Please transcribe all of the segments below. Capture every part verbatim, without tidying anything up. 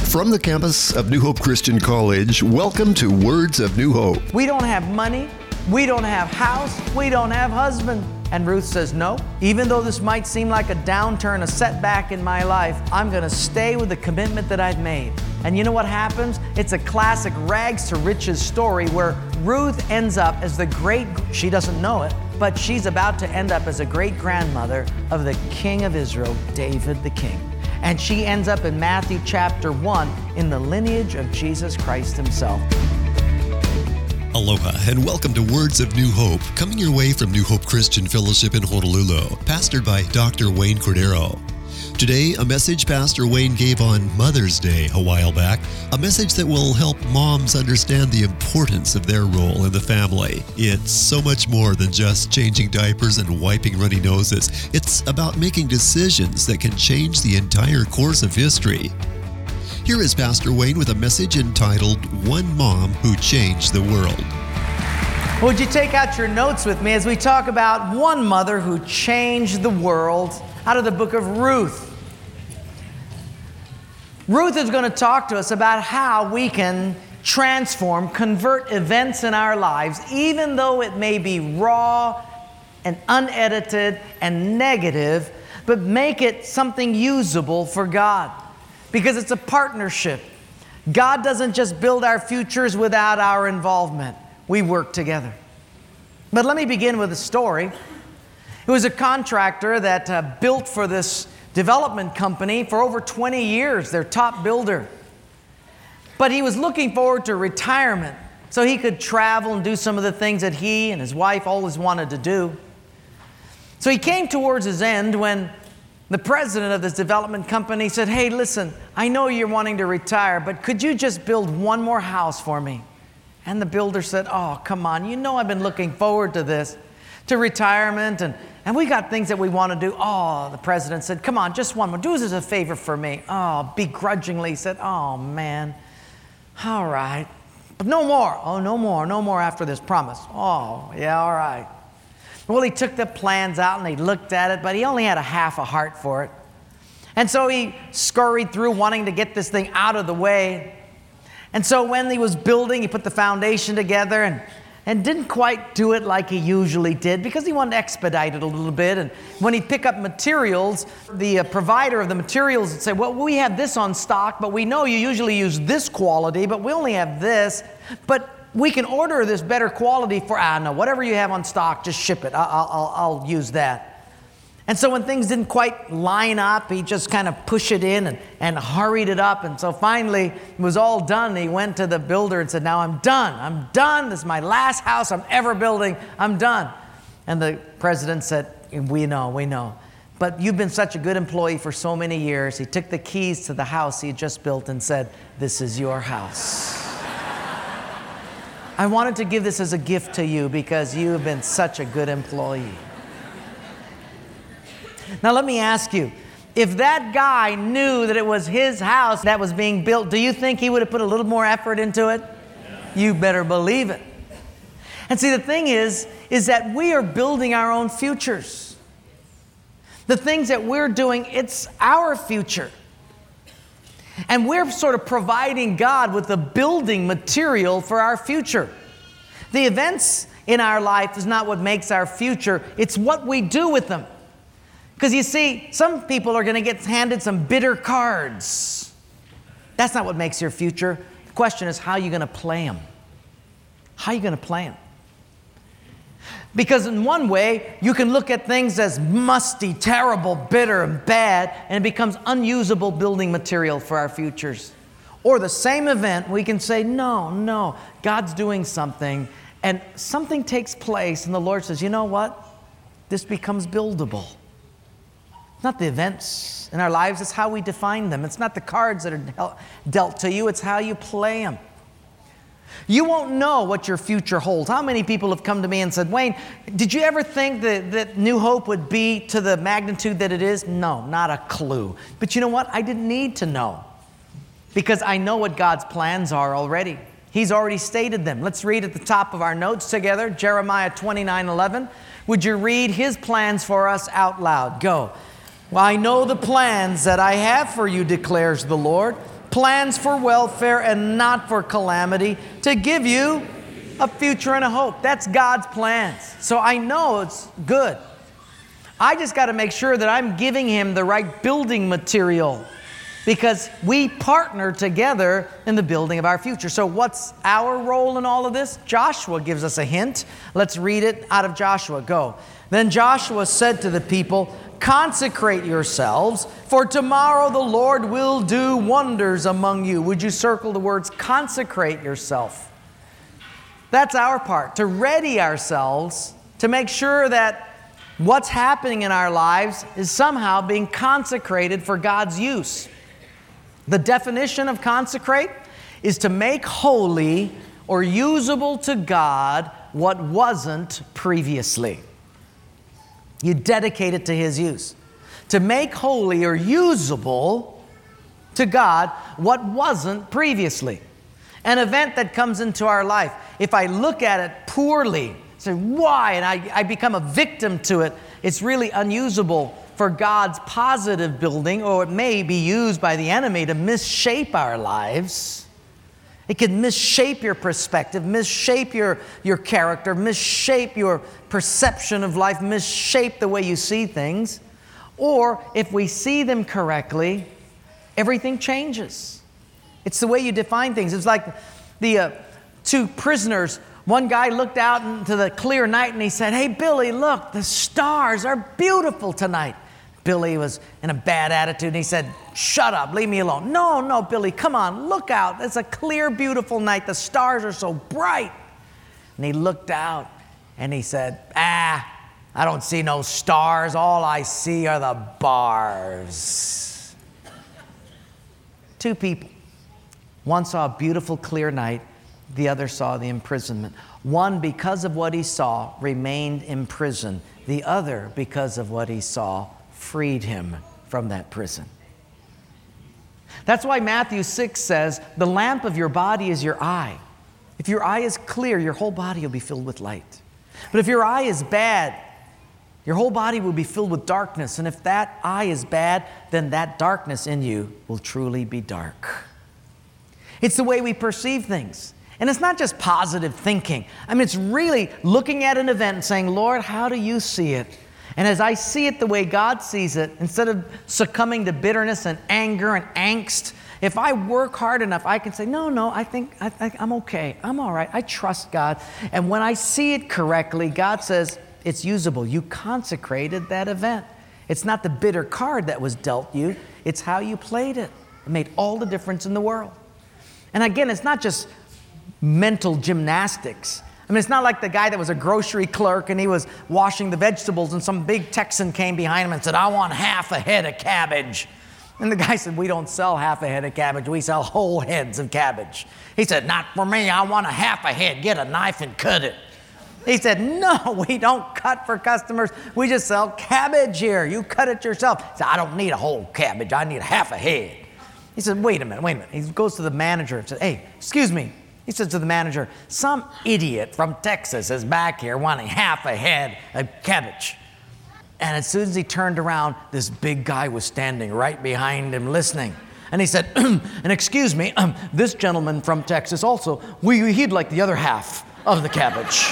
From the campus of New Hope Christian College, welcome to Words of New Hope. We don't have money, we don't have house, we don't have husband. And Ruth says, no, even though this might seem like a downturn, a setback in my life, I'm gonna stay with the commitment that I've made. And you know what happens? It's a classic rags to riches story where Ruth ends up as the great, she doesn't know it, but she's about to end up as a great grandmother of the king of Israel, David the king. And she ends up in Matthew chapter one in the lineage of Jesus Christ himself. Aloha and welcome to Words of New Hope, coming your way from New Hope Christian Fellowship in Honolulu, pastored by Doctor Wayne Cordero. Today, a message Pastor Wayne gave on Mother's Day a while back, a message that will help moms understand the importance of their role in the family. It's so much more than just changing diapers and wiping runny noses. It's about making decisions that can change the entire course of history. Here is Pastor Wayne with a message entitled, One Mom Who Changed the World. Would you take out your notes with me as we talk about one mother who changed the world out of the book of Ruth. Ruth is going to talk to us about how we can transform, convert events in our lives, even though it may be raw and unedited and negative, but make it something usable for God. Because it's a partnership. God doesn't just build our futures without our involvement. We work together. But let me begin with a story. It was a contractor that uh, built for this development company for over twenty years, their top builder. But he was looking forward to retirement so he could travel and do some of the things that he and his wife always wanted to do. So he came towards his end when the president of this development company said, hey, listen, I know you're wanting to retire, but could you just build one more house for me? And the builder said, oh, come on, you know I've been looking forward to this, to retirement, and, and we got things that we want to do. Oh, the president said, come on, just one more. Do this as a favor for me. Oh, begrudgingly said, oh, man, all right. But no more. Oh, no more, no more after this promise. Oh, yeah, all right. Well, he took the plans out and he looked at it, but he only had a half a heart for it. And so he scurried through wanting to get this thing out of the way. And so when he was building, he put the foundation together and, and didn't quite do it like he usually did because he wanted to expedite it a little bit. And when he'd pick up materials, the uh, provider of the materials would say, well, we have this on stock, but we know you usually use this quality, but we only have this. But we can order this better quality for, ah, no, whatever you have on stock, just ship it. I'll, I'll, I'll use that. And so when things didn't quite line up, he just kind of pushed it in and, and hurried it up. And so finally, it was all done. He went to the builder and said, now I'm done. I'm done. This is my last house I'm ever building. I'm done. And the president said, we know, we know. But you've been such a good employee for so many years. He took the keys to the house he had just built and said, this is your house. I wanted to give this as a gift to you because you have been such a good employee. Now let me ask you, if that guy knew that it was his house that was being built, do you think he would have put a little more effort into it? Yeah. You better believe it. And see, the thing is, is that we are building our own futures. The things that we're doing, it's our future. And we're sort of providing God with the building material for our future. The events in our life is not what makes our future, it's what we do with them. Because you see, some people are going to get handed some bitter cards. That's not what makes your future. The question is, how are you going to play them? How are you going to play them? Because in one way, you can look at things as musty, terrible, bitter, and bad, and it becomes unusable building material for our futures. Or the same event, we can say, no, no, God's doing something, and something takes place, and the Lord says, you know what? This becomes buildable. It's not the events in our lives, it's how we define them. It's not the cards that are dealt to you, it's how you play them. You won't know what your future holds. How many people have come to me and said, Wayne, did you ever think that, that New Hope would be to the magnitude that it is? No, not a clue. But you know what? I didn't need to know because I know what God's plans are already. He's already stated them. Let's read at the top of our notes together, Jeremiah twenty-nine eleven. Would you read His plans for us out loud? Go. Well, I know the plans that I have for you, declares the Lord. plans for welfare and not for calamity, to give you a future and a hope. That's God's plans. So I know it's good. I just got to make sure that I'm giving him the right building material, because we partner together in the building of our future. So what's our role in all of this? Joshua gives us a hint. Let's read it out of Joshua. Go. Then Joshua said to the people, consecrate yourselves, for tomorrow the Lord will do wonders among you. Would you circle the words consecrate yourself? That's our part, to ready ourselves to make sure that what's happening in our lives is somehow being consecrated for God's use. The definition of consecrate is to make holy or usable to God what wasn't previously. You dedicate it to his use. To make holy or usable to God what wasn't previously. An event that comes into our life, if I look at it poorly, say why, and I, I become a victim to it, it's really unusable for God's positive building, or it may be used by the enemy to misshape our lives. It can misshape your perspective, misshape your, your character, misshape your perception of life, misshape the way you see things. Or if we see them correctly, everything changes. It's the way you define things. It's like the uh, two prisoners. One guy looked out into the clear night and he said, hey, Billy, look, the stars are beautiful tonight. Billy was in a bad attitude and he said, shut up, leave me alone. No, no, Billy, come on, look out. It's a clear, beautiful night. The stars are so bright. And he looked out and he said, ah, I don't see no stars. All I see are the bars. Two people. One saw a beautiful, clear night. The other saw the imprisonment. One, because of what he saw, remained in prison. The other, because of what he saw, freed him from that prison. That's why Matthew six says, the lamp of your body is your eye. If your eye is clear, your whole body will be filled with light. But if your eye is bad, your whole body will be filled with darkness. And if that eye is bad, then that darkness in you will truly be dark. It's the way we perceive things. And it's not just positive thinking. I mean, it's really looking at an event and saying, Lord, how do you see it? And as I see it the way God sees it, instead of succumbing to bitterness and anger and angst, if I work hard enough, I can say, no, no, I think I, I, I'm okay. I'm all right. I trust God. And when I see it correctly, God says, it's usable. You consecrated that event. It's not the bitter card that was dealt you. It's how you played it. It made all the difference in the world. And again, it's not just mental gymnastics. I mean, it's not like the guy that was a grocery clerk and he was washing the vegetables and some big Texan came behind him and said, I want half a head of cabbage. And the guy said, we don't sell half a head of cabbage. We sell whole heads of cabbage. He said, not for me. I want a half a head. Get a knife and cut it. He said, no, we don't cut for customers. We just sell cabbage here. You cut it yourself. He said, I don't need a whole cabbage. I need half a head. He said, wait a minute, wait a minute. He goes to the manager and says, hey, excuse me. He says to the manager, some idiot from Texas is back here wanting half a head of cabbage. And as soon as he turned around, this big guy was standing right behind him listening. And he said, and excuse me, um, this gentleman from Texas also, we, he'd like the other half of the cabbage.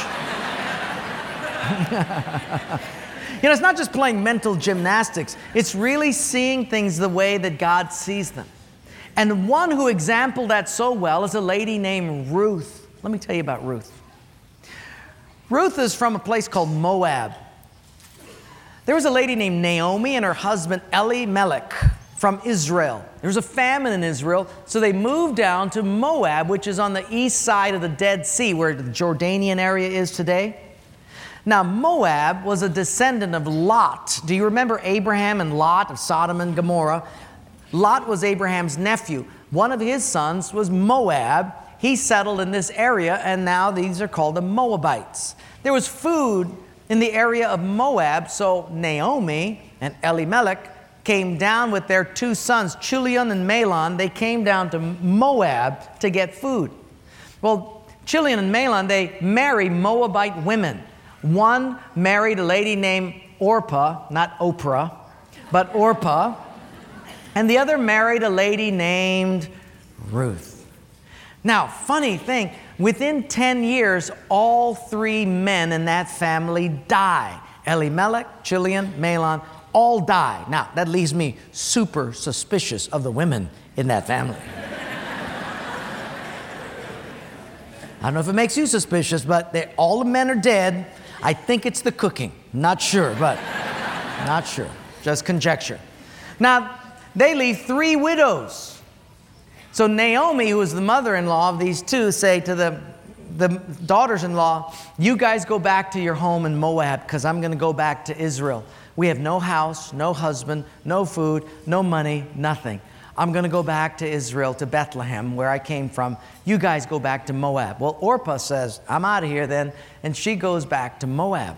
You know, it's not just playing mental gymnastics. It's really seeing things the way that God sees them. And one who exampled that so well is a lady named Ruth. Let me tell you about Ruth. Ruth is from a place called Moab. There was a lady named Naomi and her husband Elimelech from Israel. There was a famine in Israel, so they moved down to Moab, which is on the east side of the Dead Sea, where the Jordanian area is today. Now, Moab was a descendant of Lot. Do you remember Abraham and Lot of Sodom and Gomorrah? Lot was Abraham's nephew. One of his sons was Moab. He settled in this area, and now these are called the Moabites. There was food in the area of Moab, so Naomi and Elimelech came down with their two sons, Chilion and Mahlon. They came down to Moab to get food. Well, Chilion and Mahlon, they marry Moabite women. One married a lady named Orpah, not Oprah, but Orpah. And the other married a lady named Ruth. Now, funny thing, within ten years, all three men in that family die. Elimelech, Chilion, Mahlon, all die. Now, that leaves me super suspicious of the women in that family. I don't know if it makes you suspicious, but they, all the men are dead. I think it's the cooking. Not sure, but not sure. Just conjecture. Now, they leave three widows. So Naomi, who is the mother-in-law of these two, say to the, the daughters-in-law, you guys go back to your home in Moab because I'm going to go back to Israel. We have no house, no husband, no food, no money, nothing. I'm going to go back to Israel, to Bethlehem, where I came from. You guys go back to Moab. Well, Orpah says, I'm out of here then, and she goes back to Moab.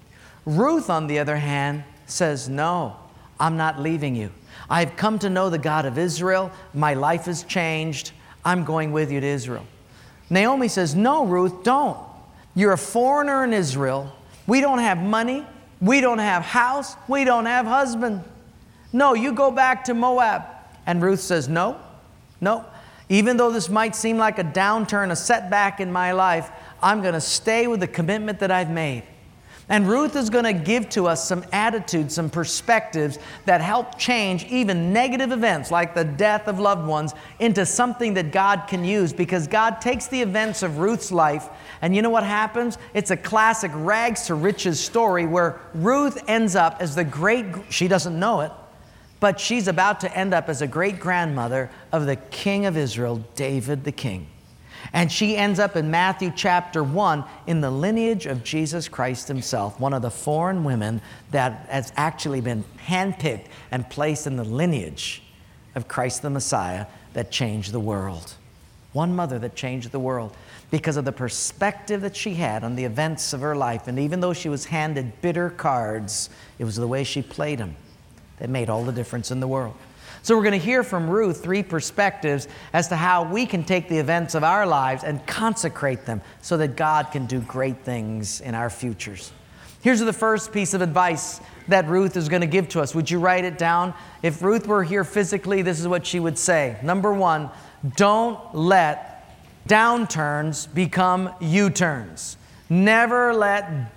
Ruth, on the other hand, says, no, I'm not leaving you. I've come to know the God of Israel. My life has changed. I'm going with you to Israel. Naomi says, no, Ruth, don't. You're a foreigner in Israel. We don't have money. We don't have house. We don't have husband. No, you go back to Moab. And Ruth says, no, no. Even though this might seem like a downturn, a setback in my life, I'm going to stay with the commitment that I've made. And Ruth is going to give to us some attitudes, some perspectives that help change even negative events like the death of loved ones into something that God can use, because God takes the events of Ruth's life, and you know what happens? It's a classic rags to riches story where Ruth ends up as the great, she doesn't know it, but she's about to end up as a great-grandmother of the king of Israel, David the king. And she ends up in Matthew chapter one in the lineage of Jesus Christ himself, one of the foreign women that has actually been handpicked and placed in the lineage of Christ the Messiah that changed the world. One mother that changed the world because of the perspective that she had on the events of her life. And even though she was handed bitter cards, it was the way she played them that made all the difference in the world. So we're going to hear from Ruth three perspectives as to how we can take the events of our lives and consecrate them so that God can do great things in our futures. Here's the first piece of advice that Ruth is going to give to us. Would you write it down? If Ruth were here physically, this is what she would say. Number one, don't let downturns become U-turns. Never let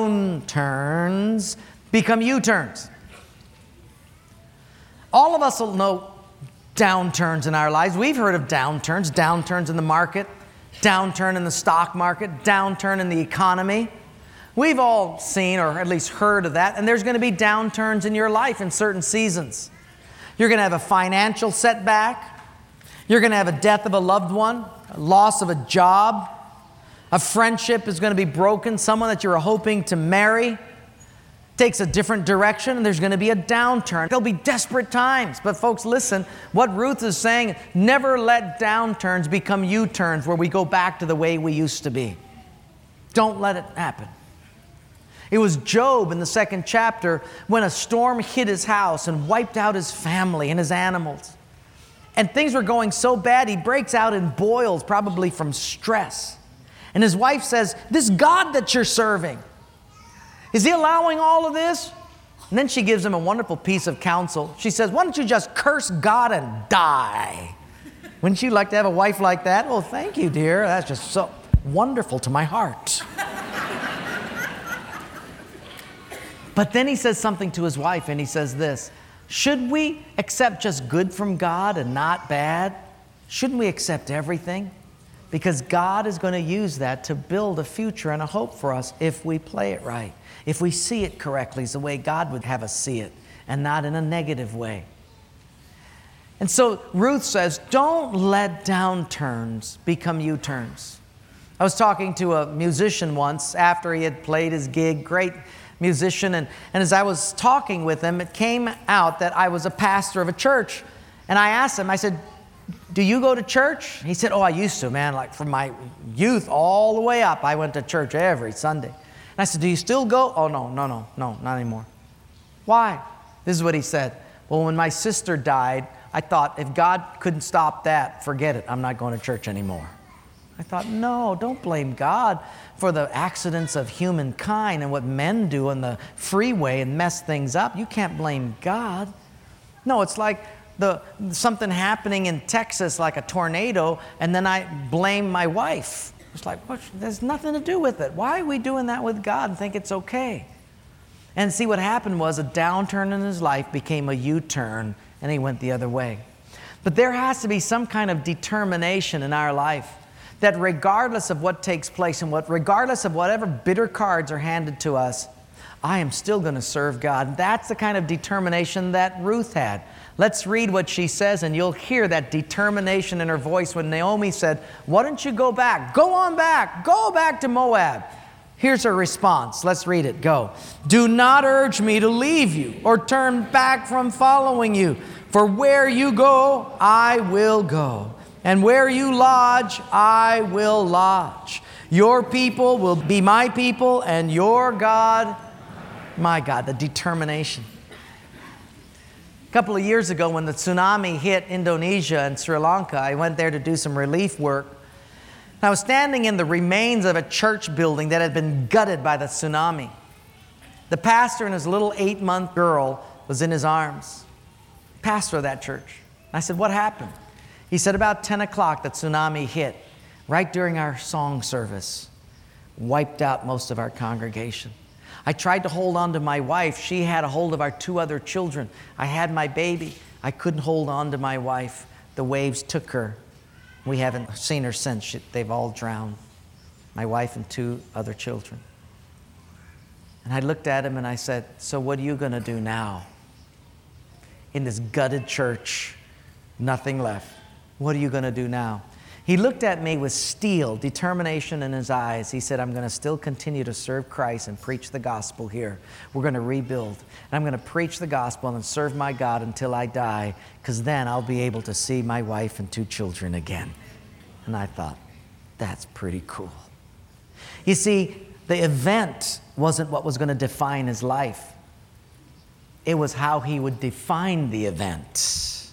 downturns become U-turns. All of us will know downturns in our lives. We've heard of downturns, downturns in the market, downturn in the stock market, downturn in the economy. We've all seen or at least heard of that, and there's going to be downturns in your life in certain seasons. You're going to have a financial setback. You're going to have a death of a loved one, a loss of a job. A friendship is going to be broken. Someone that you're hoping to marry takes a different direction, and there's going to be a downturn. There'll be desperate times. But folks, listen, what Ruth is saying, never let downturns become U-turns where we go back to the way we used to be. Don't let it happen. It was Job in the second chapter when a storm hit his house and wiped out his family and his animals. And things were going so bad, he breaks out in boils, probably from stress. And his wife says, this God that you're serving, is he allowing all of this? And then she gives him a wonderful piece of counsel. She says, why don't you just curse God and die? Wouldn't you like to have a wife like that? Oh, thank you, dear. That's just so wonderful to my heart. But then he says something to his wife, and he says this, should we accept just good from God and not bad? Shouldn't we accept everything? Because God is going to use that to build a future and a hope for us if we play it right. If we see it correctly, it's the way God would have us see it, and not in a negative way. And so Ruth says, don't let downturns become U-turns. I was talking to a musician once after he had played his gig, great musician, and, and as I was talking with him, it came out that I was a pastor of a church. And I asked him, I said, do you go to church? He said, oh, I used to, man, like from my youth all the way up, I went to church every Sunday. And I said, do you still go? Oh, no, no, no, no, not anymore. Why? This is what he said. Well, when my sister died, I thought, if God couldn't stop that, forget it. I'm not going to church anymore. I thought, no, don't blame God for the accidents of humankind and what men do on the freeway and mess things up. You can't blame God. No, it's like the something happening in Texas like a tornado, and then I blame my wife. It's like, what? There's nothing to do with it. Why are we doing that with God and think it's okay? And see, what happened was a downturn in his life became a U-turn, and he went the other way. But there has to be some kind of determination in our life that regardless of what takes place and what, regardless of whatever bitter cards are handed to us, I am still going to serve God. That's the kind of determination that Ruth had. Let's read what she says, and you'll hear that determination in her voice when Naomi said, why don't you go back? Go on back. Go back to Moab. Here's her response. Let's read it. Go. Do not urge me to leave you or turn back from following you. For where you go, I will go. And where you lodge, I will lodge. Your people will be my people, and your God, my God. The determination. A couple of years ago, when the tsunami hit Indonesia and Sri Lanka, I went there to do some relief work. I was standing in the remains of a church building that had been gutted by the tsunami. The pastor and his little eight-month girl was in his arms. Pastor of that church. I said, what happened? He said, about ten o'clock, the tsunami hit right during our song service, wiped out most of our congregation. I tried to hold on to my wife. She had a hold of our two other children. I had my baby. I couldn't hold on to my wife. The waves took her. We haven't seen her since. She, they've all drowned. My wife and two other children. And I looked at him and I said, so what are you going to do now? In this gutted church, nothing left. What are you going to do now? He looked at me with steel, determination in his eyes. He said, I'm going to still continue to serve Christ and preach the gospel here. We're going to rebuild. And I'm going to preach the gospel and serve my God until I die, because then I'll be able to see my wife and two children again. And I thought, that's pretty cool. You see, the event wasn't what was going to define his life. It was how he would define the event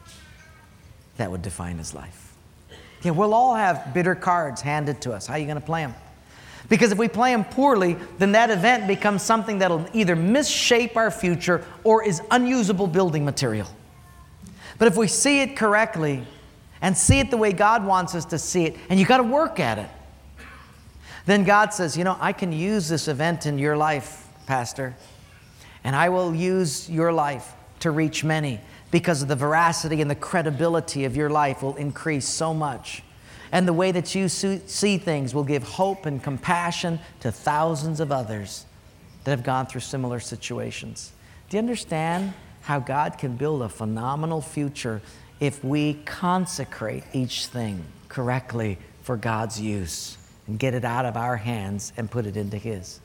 that would define his life. Yeah, we'll all have bitter cards handed to us. How are you going to play them? Because if we play them poorly, then that event becomes something that'll either misshape our future or is unusable building material. But if we see it correctly and see it the way God wants us to see it, and you got to work at it, then God says, you know, I can use this event in your life, Pastor, and I will use your life to reach many, because of the veracity and the credibility of your life will increase so much. And the way that you see things will give hope and compassion to thousands of others that have gone through similar situations. Do you understand how God can build a phenomenal future if we consecrate each thing correctly for God's use and get it out of our hands and put it into His?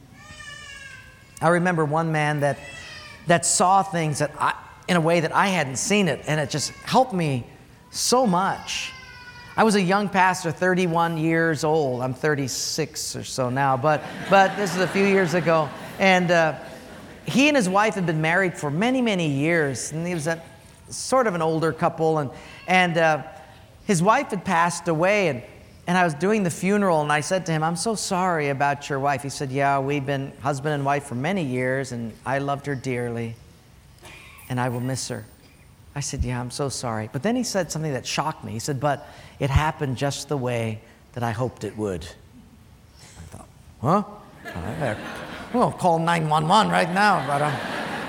I remember one man that, that saw things that I, in a way that I hadn't seen it, and it just helped me so much. I was a young pastor, thirty-one years old. I'm thirty-six or so now, but but this is a few years ago. And uh, he and his wife had been married for many, many years, and he was a sort of an older couple, and and uh, his wife had passed away, and and I was doing the funeral, and I said to him, I'm so sorry about your wife. He said, yeah, we've been husband and wife for many years, and I loved her dearly, and I will miss her. I said, yeah, I'm so sorry. But then he said something that shocked me. He said, but it happened just the way that I hoped it would. I thought, huh? We'll call nine one one right now. But um,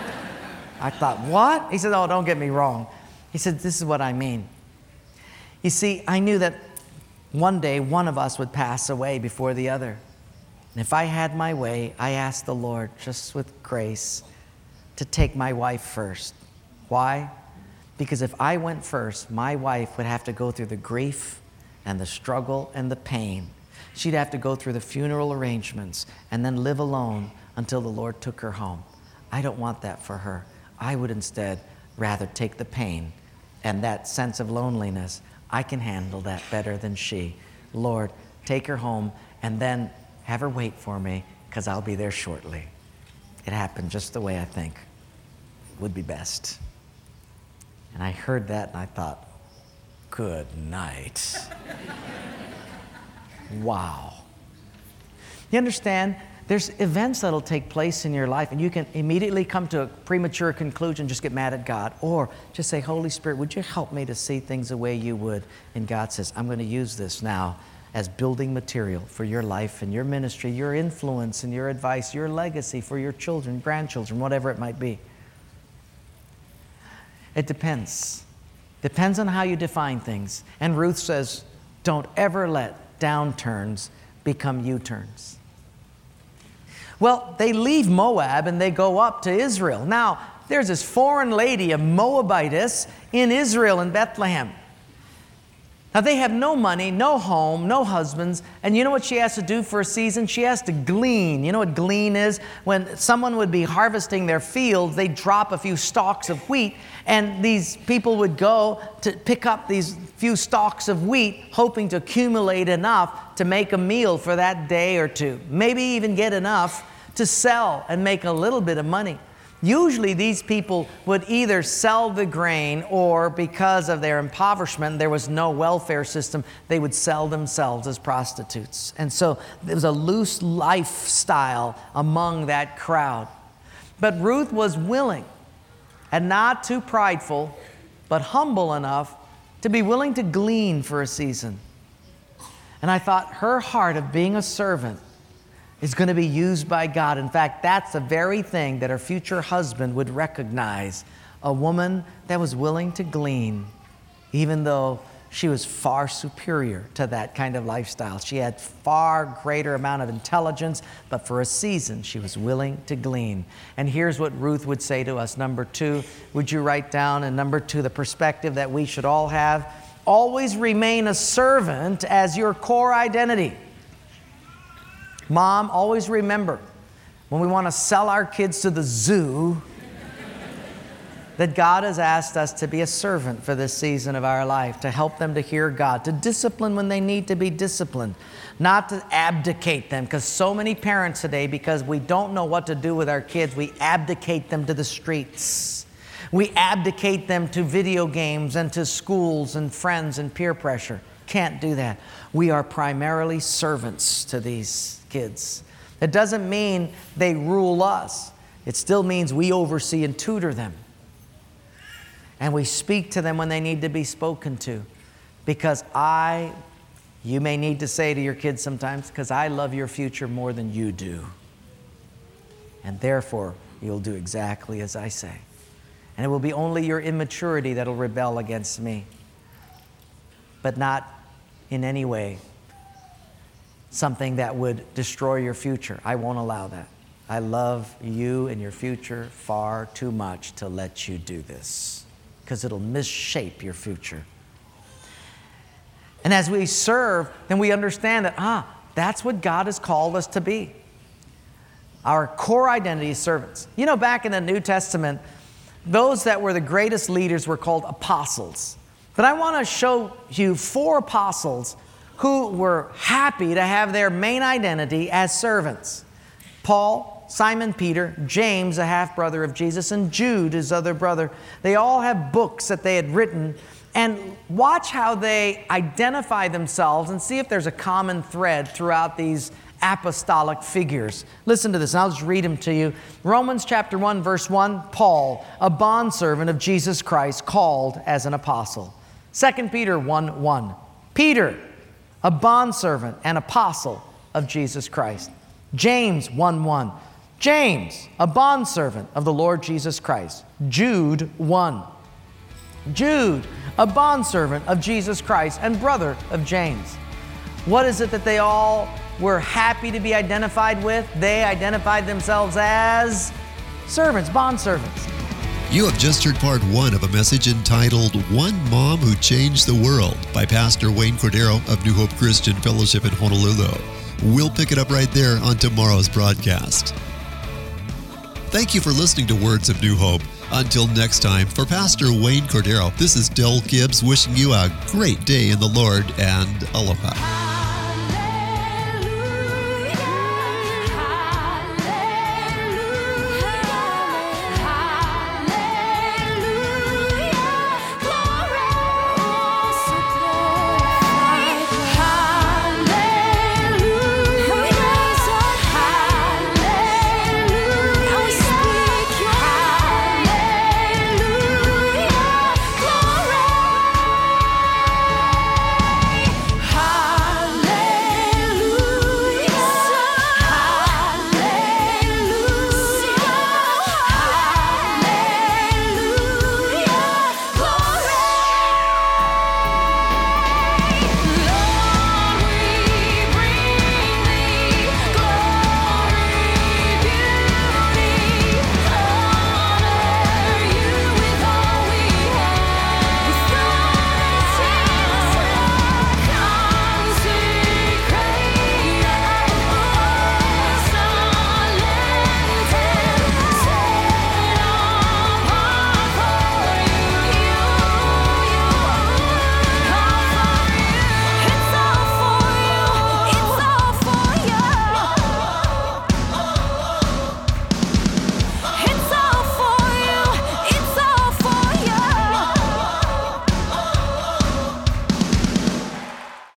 I thought, what? He said, oh, don't get me wrong. He said, this is what I mean. You see, I knew that one day one of us would pass away before the other. And if I had my way, I asked the Lord, just with grace, to take my wife first. Why? Because if I went first, my wife would have to go through the grief and the struggle and the pain. She'd have to go through the funeral arrangements and then live alone until the Lord took her home. I don't want that for her. I would instead rather take the pain and that sense of loneliness. I can handle that better than she. Lord, take her home and then have her wait for me, because I'll be there shortly. It happened just the way I think would be best. And I heard that and I thought, good night. Wow. You understand? There's events that'll take place in your life, and you can immediately come to a premature conclusion, just get mad at God, or just say, Holy Spirit, would you help me to see things the way you would? And God says, I'm going to use this now as building material for your life and your ministry, your influence and your advice, your legacy for your children, grandchildren, whatever it might be. It depends. Depends on how you define things. And Ruth says, don't ever let downturns become U-turns. Well, they leave Moab and they go up to Israel. Now, there's this foreign lady, a Moabitess, in Israel, in Bethlehem. Now, they have no money, no home, no husbands, and you know what she has to do for a season? She has to glean. You know what glean is? When someone would be harvesting their fields, they'd drop a few stalks of wheat, and these people would go to pick up these few stalks of wheat, hoping to accumulate enough to make a meal for that day or two. Maybe even get enough to sell and make a little bit of money. Usually these people would either sell the grain, or because of their impoverishment, there was no welfare system, they would sell themselves as prostitutes. And so there was a loose lifestyle among that crowd. But Ruth was willing, and not too prideful, but humble enough to be willing to glean for a season. And I thought her heart of being a servant is going to be used by God. In fact, that's the very thing that her future husband would recognize. A woman that was willing to glean, even though she was far superior to that kind of lifestyle. She had far greater amount of intelligence, but for a season, she was willing to glean. And here's what Ruth would say to us. Number two, would you write down? And number two, the perspective that we should all have. Always remain a servant as your core identity. Mom, always remember, when we want to sell our kids to the zoo, that God has asked us to be a servant for this season of our life, to help them to hear God, to discipline when they need to be disciplined, not to abdicate them, because so many parents today, because we don't know what to do with our kids, we abdicate them to the streets. We abdicate them to video games and to schools and friends and peer pressure. Can't do that. We are primarily servants to these kids. It doesn't mean they rule us. It still means we oversee and tutor them. And we speak to them when they need to be spoken to. Because I, you may need to say to your kids sometimes, because I love your future more than you do. And therefore, you'll do exactly as I say. And it will be only your immaturity that'll rebel against me. But not in any way something that would destroy your future. I won't allow that. I love you and your future far too much to let you do this, because it'll misshape your future. And as we serve, then we understand that, ah, that's what God has called us to be. Our core identity is servants. You know, back in the New Testament, those that were the greatest leaders were called apostles. But I want to show you four apostles who were happy to have their main identity as servants. Paul, Simon Peter, James, a half-brother of Jesus, and Jude, his other brother. They all have books that they had written. And watch how they identify themselves and see if there's a common thread throughout these apostolic figures. Listen to this, and I'll just read them to you. Romans chapter one, verse one, Paul, a bondservant of Jesus Christ, called as an apostle. Second Peter one, one, Peter, a bondservant and apostle of Jesus Christ. James one, one, James, a bondservant of the Lord Jesus Christ. Jude one, Jude, a bondservant of Jesus Christ and brother of James. What is it that they all were happy to be identified with? They identified themselves as servants, bondservants. You have just heard part one of a message entitled One Mom Who Changed the World by Pastor Wayne Cordero of New Hope Christian Fellowship in Honolulu. We'll pick it up right there on tomorrow's broadcast. Thank you for listening to Words of New Hope. Until next time, for Pastor Wayne Cordero, this is Del Gibbs wishing you a great day in the Lord, and aloha.